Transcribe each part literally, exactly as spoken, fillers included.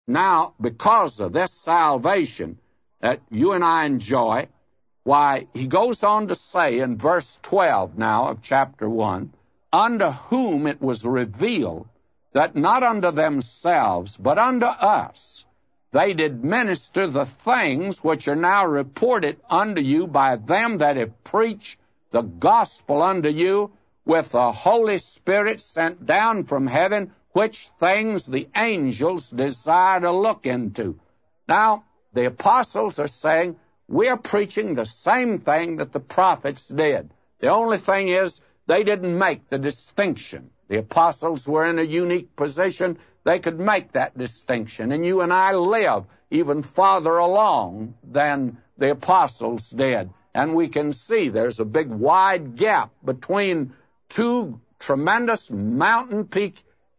now, because of this salvation that you and I enjoy, why, he goes on to say in verse twelve now of chapter one, unto whom it was revealed that not unto themselves, but unto us, they did minister the things which are now reported unto you by them that have preached the gospel unto you with the Holy Spirit sent down from heaven, which things the angels desire to look into. Now, the apostles are saying, we're preaching the same thing that the prophets did. The only thing is, they didn't make the distinction. The apostles were in a unique position. They could make that distinction. And you and I live even farther along than the apostles did. And we can see there's a big wide gap between two tremendous mountain peak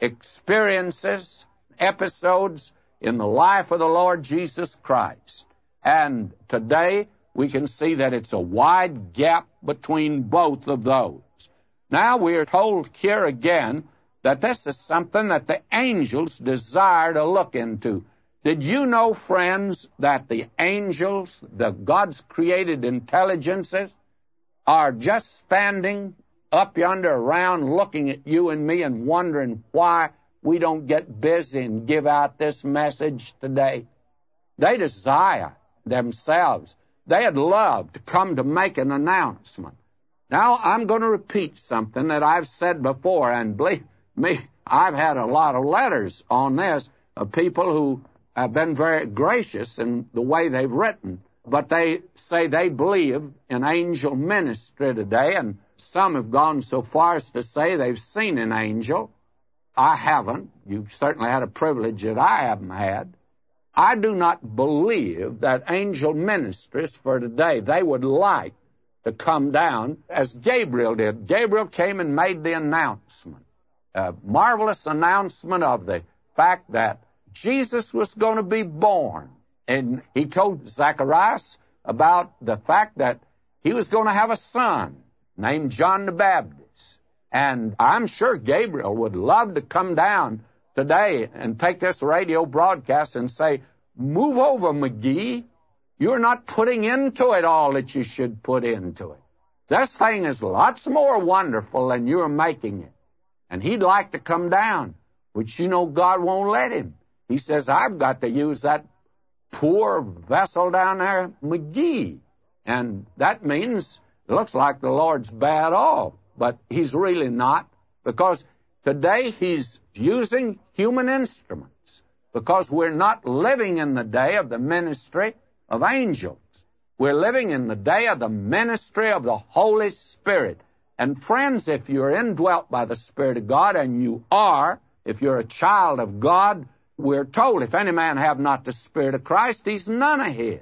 experiences, episodes in the life of the Lord Jesus Christ. And today we can see that it's a wide gap between both of those. Now we are told here again that this is something that the angels desire to look into. Did you know, friends, that the angels, the God's created intelligences, are just standing up yonder around looking at you and me and wondering why we don't get busy and give out this message today? They desire themselves. They'd love to come to make an announcement. Now, I'm going to repeat something that I've said before, and believe me, I've had a lot of letters on this of people who have been very gracious in the way they've written, but they say they believe in angel ministry today, and some have gone so far as to say they've seen an angel. I haven't. You've certainly had a privilege that I haven't had. I do not believe that angel ministries for today, they would like to come down as Gabriel did. Gabriel came and made the announcement, a marvelous announcement of the fact that Jesus was going to be born. And he told Zacharias about the fact that he was going to have a son named John the Baptist. And I'm sure Gabriel would love to come down today and take this radio broadcast and say, move over, McGee. You're not putting into it all that you should put into it. This thing is lots more wonderful than you're making it. And he'd like to come down, which you know God won't let him. He says, I've got to use that poor vessel down there, McGee. And that means it looks like the Lord's bad off, but he's really not, because today he's using human instruments, because we're not living in the day of the ministry of angels. We're living in the day of the ministry of the Holy Spirit. And friends, if you're indwelt by the Spirit of God, and you are, if you're a child of God, we're told, if any man have not the Spirit of Christ, he's none of his.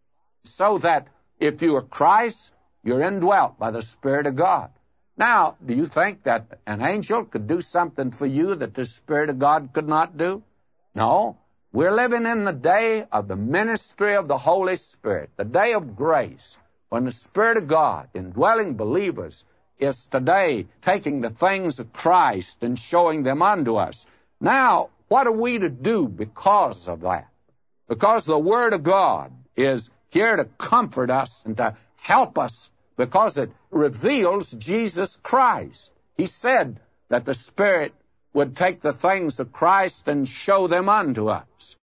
So that if you are Christ, you're indwelt by the Spirit of God. Now, do you think that an angel could do something for you that the Spirit of God could not do? No. We're living in the day of the ministry of the Holy Spirit, the day of grace, when the Spirit of God, indwelling believers, is today taking the things of Christ and showing them unto us. Now, what are we to do because of that? Because the Word of God is here to comfort us and to help us, because it reveals Jesus Christ. He said that the Spirit would take the things of Christ and show them unto us.